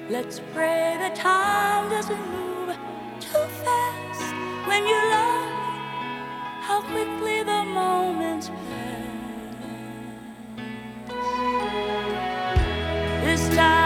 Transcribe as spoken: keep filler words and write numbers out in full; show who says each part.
Speaker 1: Let's pray that time doesn't move too fast. When you love, how quickly the moments pass. This time